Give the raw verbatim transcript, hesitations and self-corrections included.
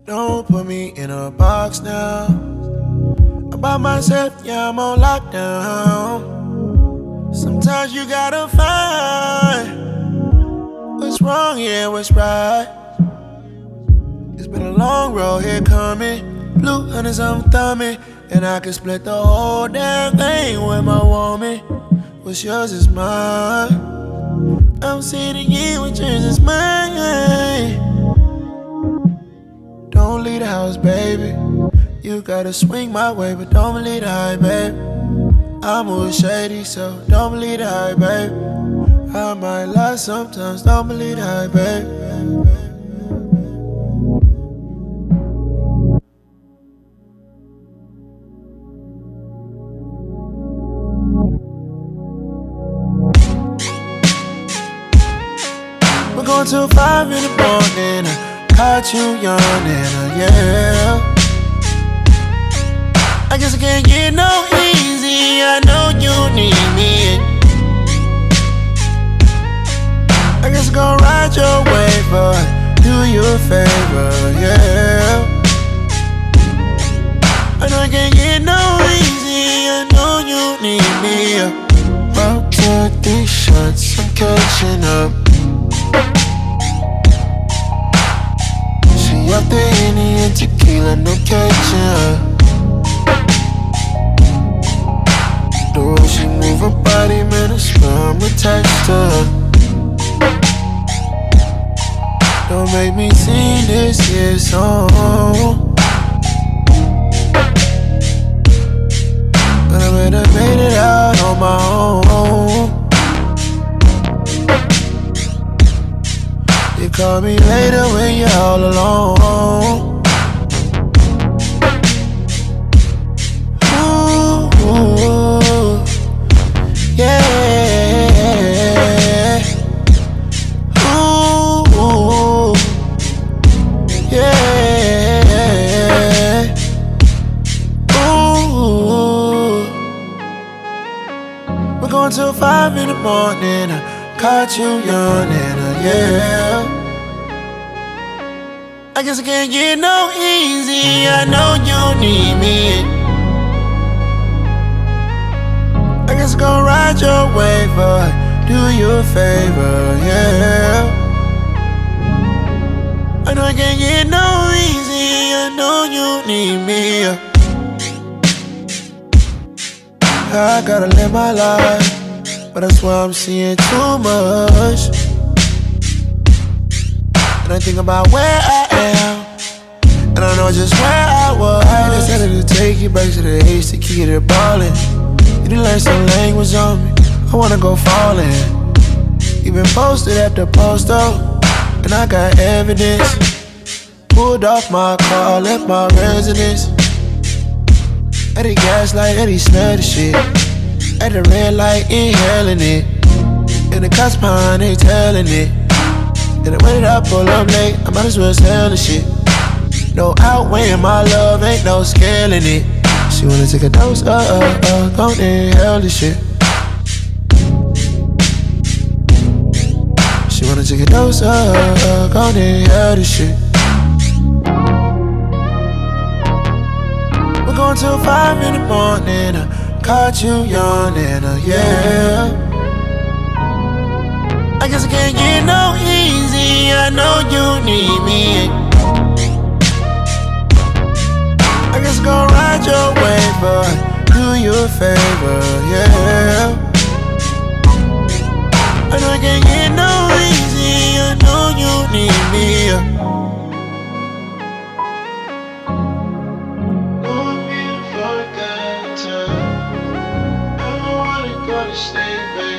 Don't put me in a box now. I'm by myself, yeah, I'm on lockdown. Sometimes you gotta find what's wrong, yeah, what's right. It's been a long road here coming. Blue hunters, I'm thumbing. And I can split the whole damn thing with my woman. What's yours is mine. I'm sitting here with yours is mine. Don't leave the house, baby. You gotta swing my way, but don't believe the hype, baby. I'm always shady, so don't believe the hype, baby. I might lie sometimes, don't believe the hype, baby. We're going till five in the morning. I caught you yawning, uh, yeah. I guess I can't get no easy. I know you need me. I guess I'm gonna ride your wave, but do you a favor, yeah. I know I can't get no easy. I know you need me. About to these shots, I'm catching up. She up the Henny and tequila, no catching up. The way she move her body, man, I swear I'm attached to her. Don't make me sing this here song, but I might have made it out on my own. You call me later when you're all alone. Ooh, yeah. Ooh, yeah. Ooh. We're going till five in the morning. I caught you yawning, uh, yeah. I guess I can't get no easy. I know you need me. I guess I'm gonna ride your wave, but do you a favor, yeah. I know I can't get no easy. I know you need me. I gotta live my life, but I swear I'm seeing too much. And I think about where I am, and I know just where I was. I decided to take you back to the H to keep it ballin'. You done learn some language on me, I wanna go fallin'. You been posted at the post up, and I got evidence. Pulled off my car, left my residence. At the gas light, and he smelled the shit. At the red light, inhaling it. And the cops behind, they telling it. And when I pull up late, I might as well sell the shit. No outweighing my love, ain't no scaling it. She wanna take a dose, uh, uh, uh, gon' inhale the shit. She wanna take a dose, uh, uh, gon' inhale the shit. We're going till five in the morning. I caught you yawning, uh, yeah. I guess I can't get no easy. I know you need me. I guess I'm gonna ride your wave, but do you a favor, yeah. I know I can't get no easy. I know you need me. Don't be a fuck that time. I don't wanna go to sleep, baby.